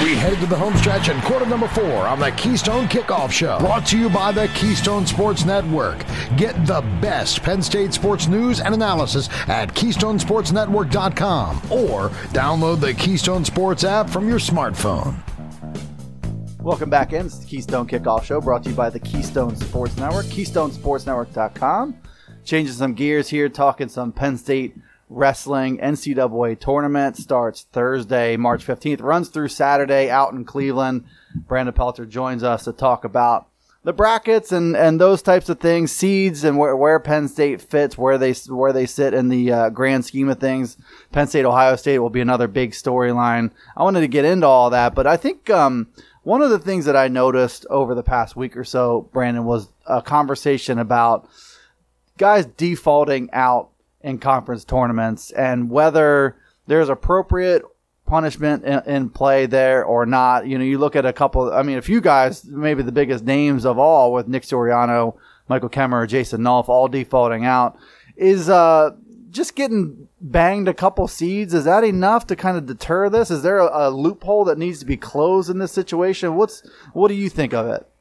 We head to the home stretch in quarter number 4 on the Keystone Kickoff Show, brought to you by the Keystone Sports Network. Get the best Penn State sports news and analysis at KeystoneSportsNetwork.com or download the Keystone Sports app from your smartphone. Welcome back in. It's the Keystone Kickoff Show, brought to you by the Keystone Sports Network, KeystoneSportsNetwork.com. Changing some gears here, talking some Penn State wrestling. NCAA tournament starts Thursday, March 15th, runs through Saturday out in Cleveland. Brandon Pelter joins us to talk about the brackets and those types of things, seeds, and where Penn State fits, where they sit in the grand scheme of things. Penn State, Ohio State will be another big storyline. I wanted to get into all that, but I think one of the things that I noticed over the past week or so, Brandon, was a conversation about guys defaulting out in conference tournaments and whether there's appropriate punishment in play there or not. You know, you look at a few guys, maybe the biggest names of all, with Nick Soriano, Michael Kemmerer, Jason Nolf, all defaulting out. Is just getting banged a couple seeds, is that enough to kind of deter this? Is there a loophole that needs to be closed in this situation? What do you think of it?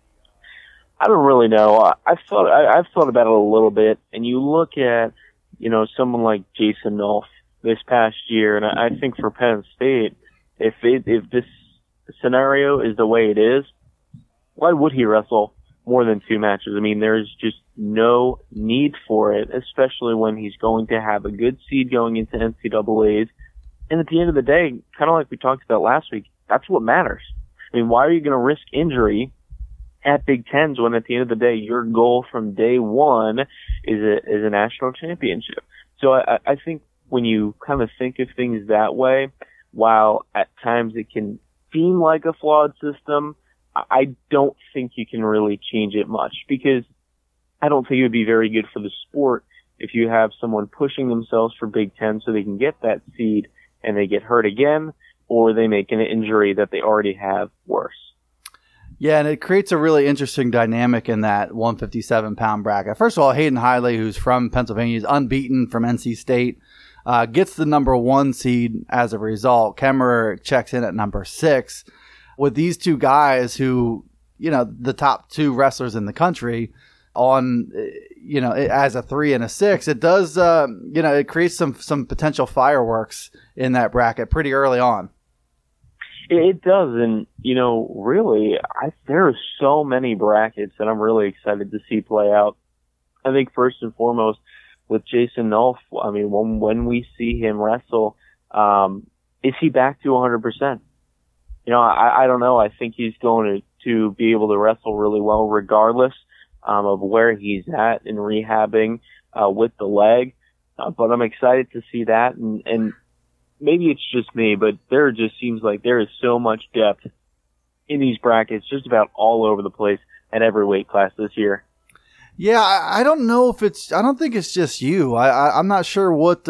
I don't really know. I've thought about it a little bit, and you look at, you know, someone like Jason Nolf this past year, and I think for Penn State, if this scenario is the way it is, why would he wrestle more than 2 matches? I mean, there's just no need for it, especially when he's going to have a good seed going into NCAAs. And at the end of the day, kind of like we talked about last week, that's what matters. I mean, why are you going to risk injury at Big Tens when at the end of the day your goal from day one is a national championship? So I think when you kind of think of things that way, while at times it can seem like a flawed system, I don't think you can really change it much, because I don't think it would be very good for the sport if you have someone pushing themselves for Big Ten so they can get that seed and they get hurt again, or they make an injury that they already have worse. Yeah, and it creates a really interesting dynamic in that 157-pound bracket. First of all, Hayden Hiley, who's from Pennsylvania, is unbeaten from NC State, gets the number 1 seed as a result. Kemmerer checks in at number 6. With these two guys who, you know, the top 2 wrestlers in the country on, you know, as a 3 and a 6, it does, it creates some potential fireworks in that bracket pretty early on. It does, and, you know, really, there are so many brackets that I'm really excited to see play out. I think first and foremost, with Jason Nolf, I mean, when we see him wrestle, is he back to 100%? You know, I don't know. I think he's going to be able to wrestle really well regardless of where he's at in rehabbing with the leg. But I'm excited to see that, and maybe it's just me, but there just seems like there is so much depth in these brackets, just about all over the place at every weight class this year. Yeah, I don't know if I don't think it's just you. I'm not sure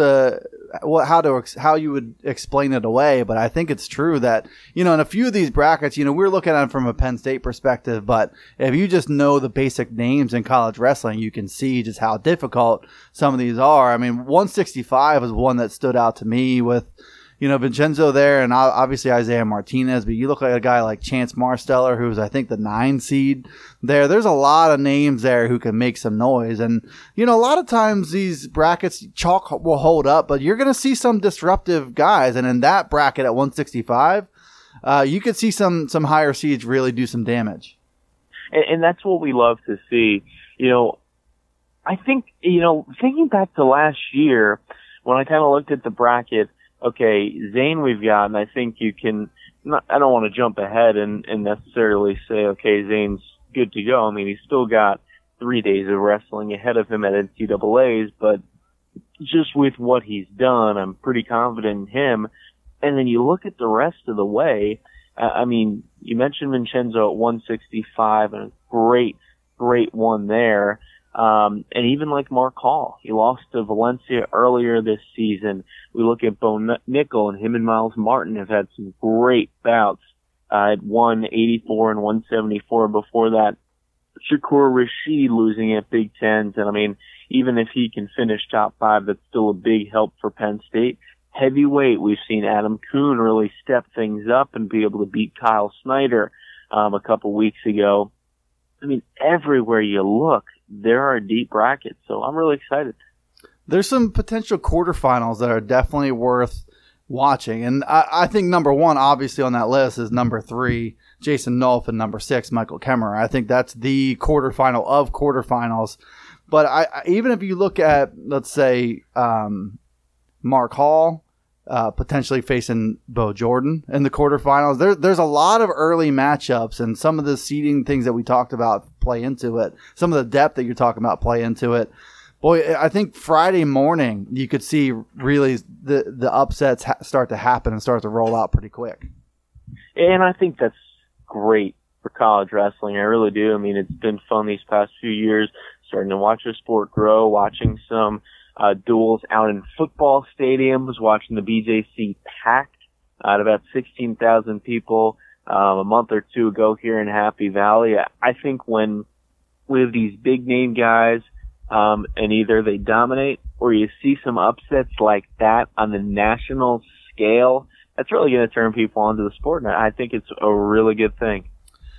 how you would explain it away, but I think it's true that, you know, in a few of these brackets, you know, we're looking at them from a Penn State perspective, but if you just know the basic names in college wrestling, you can see just how difficult some of these are. I mean, 165 is one that stood out to me with, you know, Vincenzo there and obviously Isaiah Martinez, but you look at a guy like Chance Marsteller, who's I think the 9 seed there. There's a lot of names there who can make some noise. And, you know, a lot of times these brackets, chalk will hold up, but you're going to see some disruptive guys. And in that bracket at 165, you could see some higher seeds really do some damage. And that's what we love to see. You know, I think, you know, thinking back to last year when I kind of looked at the bracket, okay, Zane we've got, and I think you can, I don't want to jump ahead and necessarily say, okay, Zane's good to go. I mean, he's still got 3 days of wrestling ahead of him at NCAAs, but just with what he's done, I'm pretty confident in him. And then you look at the rest of the way, I mean, you mentioned Vincenzo at 165, and a great one there. And even like Mark Hall, he lost to Valencia earlier this season. We look at Bo Nickel, and him and Miles Martin have had some great bouts at 184 and 174 before that. Shakur Rashid losing at Big Tens, and I mean, even if he can finish top 5, that's still a big help for Penn State. heavyweight, we've seen Adam Kuhn really step things up and be able to beat Kyle Snyder a couple weeks ago. I mean, everywhere you look, there are deep brackets, so I'm really excited. There's some potential quarterfinals that are definitely worth watching, and I think number one, obviously, on that list is number 3, Jason Nolf, and number 6, Michael Kemmerer. I think that's the quarterfinal of quarterfinals. But even if you look at, let's say, Mark Hall, potentially facing Bo Jordan in the quarterfinals, there's a lot of early matchups, and some of the seeding things that we talked about play into it. Some of the depth that you're talking about play into it. Boy, I think Friday morning you could see really the upsets start to happen and start to roll out pretty quick. And I think that's great for college wrestling. I really do. I mean, it's been fun these past few years, starting to watch the sport grow, watching some duels out in football stadiums, watching the BJC packed at about 16,000 people a month or two ago here in Happy Valley. I think when we have these big name guys, and either they dominate or you see some upsets like that on the national scale, that's really going to turn people onto the sport. And I think it's a really good thing.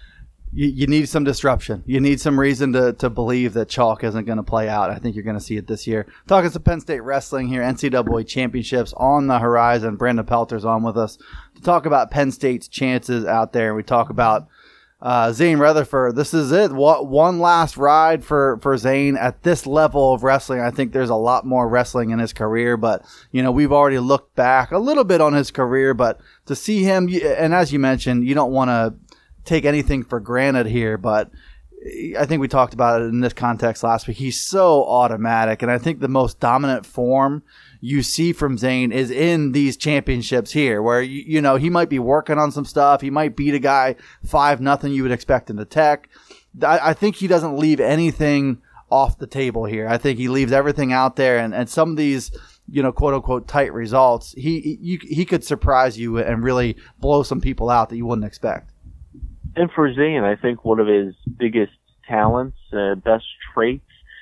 You need some disruption. You need some reason to believe that chalk isn't going to play out. I think you're going to see it this year. Talking some Penn State wrestling here, NCAA championships on the horizon. Brandon Pelter's on with us to talk about Penn State's chances out there. We talk about Zane Rutherford. This is it. One last ride for Zane at this level of wrestling. I think there's a lot more wrestling in his career, but we've already looked back a little bit on his career, but to see him, and as you mentioned, you don't want to take anything for granted here, but I think we talked about it in this context last week. He's so automatic, and I think the most dominant form you see from Zane is in these championships here, where he might be working on some stuff. He might beat a guy 5-0 you would expect in the Tech. I think he doesn't leave anything off the table here. I think he leaves everything out there, and some of these quote unquote tight results, he could surprise you and really blow some people out that you wouldn't expect. And for Zane, I think one of his biggest talents, best traits,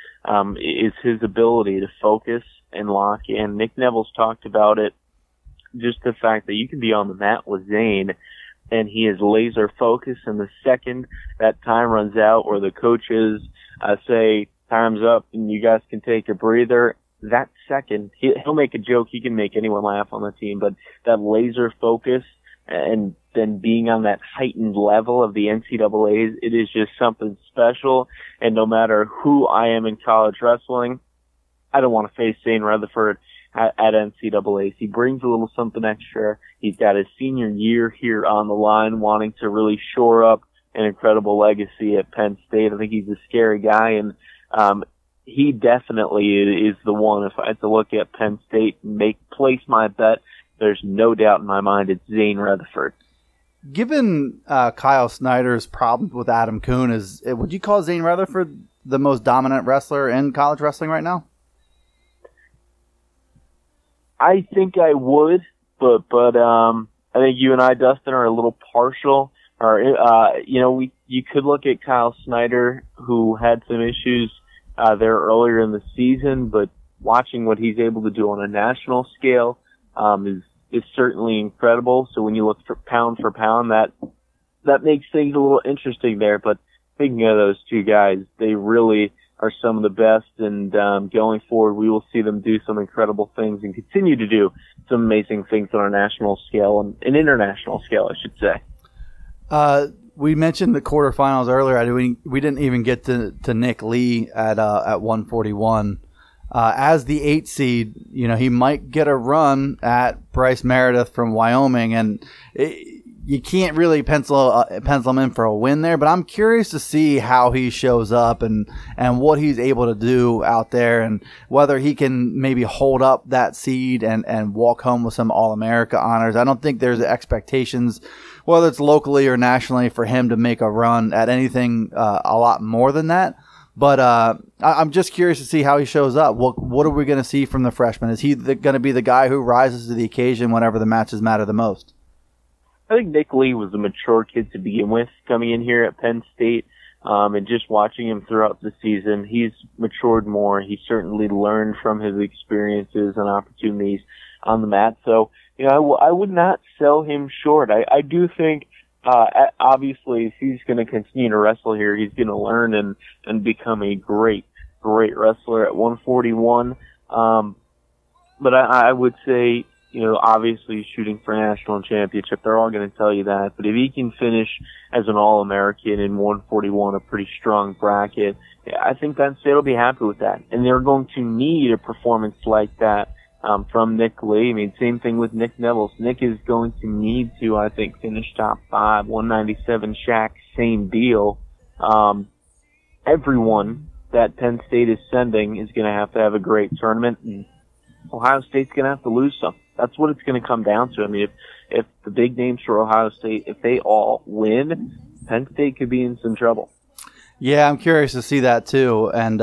is his ability to focus and lock in. Nick Neville's talked about it, just the fact that you can be on the mat with Zane and he is laser focused, and the second that time runs out or the coaches say time's up and you guys can take a breather, that second he'll make a joke. He can make anyone laugh on the team, but that laser focus and then being on that heightened level of the NCAAs, it is just something special. And no matter who I am in college wrestling, I don't want to face Zane Rutherford at NCAAs. He brings a little something extra. He's got his senior year here on the line, wanting to really shore up an incredible legacy at Penn State. I think he's a scary guy, and he definitely is the one. If I had to look at Penn State and place my bet, there's no doubt in my mind it's Zane Rutherford. Given Kyle Snyder's problems with Adam Kuhn, would you call Zane Rutherford the most dominant wrestler in college wrestling right now? I think I would, but I think you and I, Dustin, are a little partial. Or you could look at Kyle Snyder, who had some issues there earlier in the season, but watching what he's able to do on a national scale is certainly incredible. So when you look for pound, that makes things a little interesting there. But speaking of those two guys, they really are some of the best, and going forward, we will see them do some incredible things and continue to do some amazing things on a national scale and an international scale, I should say. We mentioned the quarterfinals earlier. We didn't even get to Nick Lee at 141. As the 8 seed, he might get a run at Bryce Meredith from Wyoming, and you can't really pencil him in for a win there, but I'm curious to see how he shows up and what he's able to do out there, and whether he can maybe hold up that seed and walk home with some All-America honors. I don't think there's expectations, whether it's locally or nationally, for him to make a run at anything a lot more than that. But I'm just curious to see how he shows up. What are we going to see from the freshman? Is he going to be the guy who rises to the occasion whenever the matches matter the most? I think Nick Lee was a mature kid to begin with coming in here at Penn State, and just watching him throughout the season, he's matured more. He certainly learned from his experiences and opportunities on the mat. So, I would not sell him short. I do think, obviously, if he's going to continue to wrestle here, he's going to learn and become a great wrestler at 141. But I would say, obviously shooting for a national championship, they're all going to tell you that. But if he can finish as an All-American in 141, a pretty strong bracket, I think Penn State will be happy with that. And they're going to need a performance like that from Nick Lee. I mean, same thing with Nick Nevels. Nick is going to need to, I think, finish top 5, 197 Shaq, same deal. Everyone that Penn State is sending is going to have a great tournament, and Ohio State's going to have to lose some. That's what it's going to come down to. I mean, if the big names for Ohio State, if they all win, Penn State could be in some trouble. Yeah, I'm curious to see that too. And,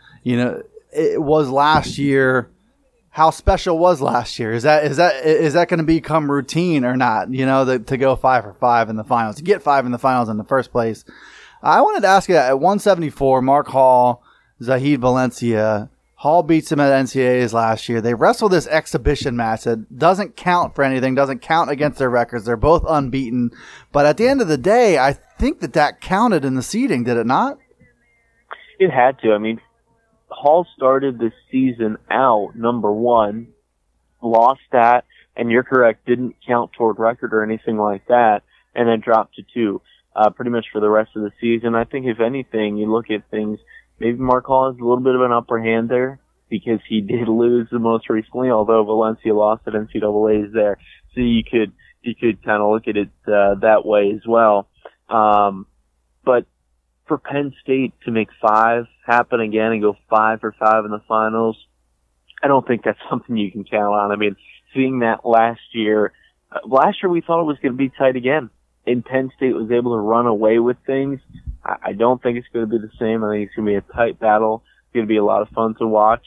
it was last year. How special was last year? Is that going to become routine or not? To go 5 for 5 in the finals, to get 5 in the finals in the first place. I wanted to ask you, at 174, Mark Hall, Zahid Valencia. Hall beats him at NCAAs last year. They wrestled this exhibition match that doesn't count for anything, doesn't count against their records. They're both unbeaten. But at the end of the day, I think that counted in the seeding, did it not? It had to. I mean, Hall started the season out number 1, lost that, and you're correct, didn't count toward record or anything like that, and then dropped to 2 pretty much for the rest of the season. I think if anything, you look at things, maybe Mark Hall has a little bit of an upper hand there because he did lose the most recently, although Valencia lost at NCAAs there. So you could kind of look at it that way as well. But for Penn State to make 5 happen again and go 5 for 5 in the finals, I don't think that's something you can count on. I mean, seeing that last year we thought it was going to be tight again, and Penn State was able to run away with things. I don't think it's going to be the same. I think it's going to be a tight battle. It's going to be a lot of fun to watch.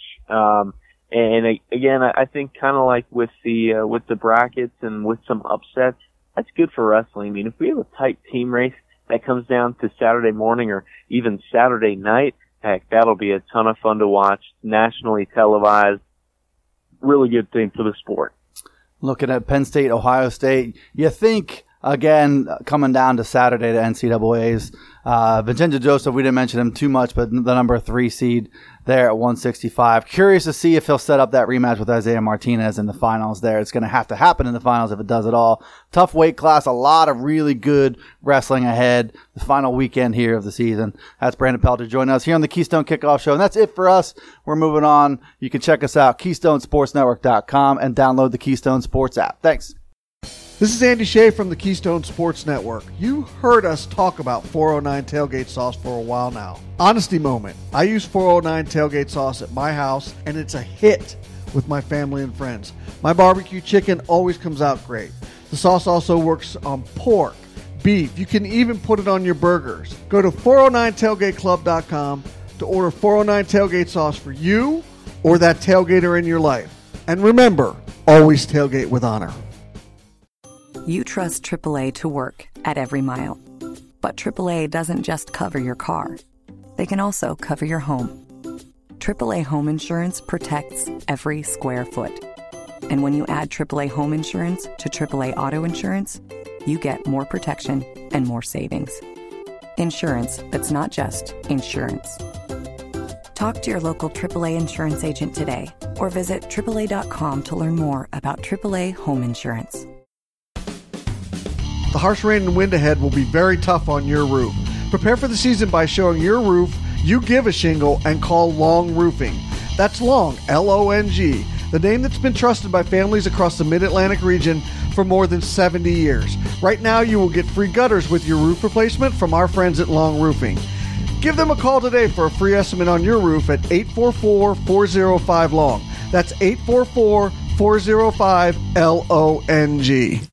And again, I think kind of like with the brackets and with some upsets, that's good for wrestling. I mean, if we have a tight team race that comes down to Saturday morning or even Saturday night, heck, that'll be a ton of fun to watch. Nationally televised. Really good thing for the sport. Looking at Penn State, Ohio State, you think, again, coming down to Saturday to NCAAs, Vincenzo Joseph, we didn't mention him too much, but the number 3 seed there at 165. Curious to see if he'll set up that rematch with Isaiah Martinez in the finals there. It's going to have to happen in the finals if it does at all. Tough weight class, a lot of really good wrestling ahead. The final weekend here of the season. That's Brandon Pelter joining us here on the Keystone Kickoff Show. And that's it for us. We're moving on. You can check us out, KeystoneSportsNetwork.com, and download the Keystone Sports app. Thanks. This is Andy Shea from the Keystone Sports Network. You heard us talk about 409 Tailgate Sauce for a while now. Honesty moment. I use 409 Tailgate Sauce at my house, and it's a hit with my family and friends. My barbecue chicken always comes out great. The sauce also works on pork, beef. You can even put it on your burgers. Go to 409tailgateclub.com to order 409 Tailgate Sauce for you or that tailgater in your life. And remember, always tailgate with honor. You trust AAA to work at every mile. But AAA doesn't just cover your car. They can also cover your home. AAA Home Insurance protects every square foot. And when you add AAA Home Insurance to AAA Auto Insurance, you get more protection and more savings. Insurance that's not just insurance. Talk to your local AAA insurance agent today or visit AAA.com to learn more about AAA Home Insurance. The harsh rain and wind ahead will be very tough on your roof. Prepare for the season by showing your roof you give a shingle and call Long Roofing. That's Long, L-O-N-G, the name that's been trusted by families across the Mid-Atlantic region for more than 70 years. Right now, you will get free gutters with your roof replacement from our friends at Long Roofing. Give them a call today for a free estimate on your roof at 844-405-LONG. That's 844-405-LONG.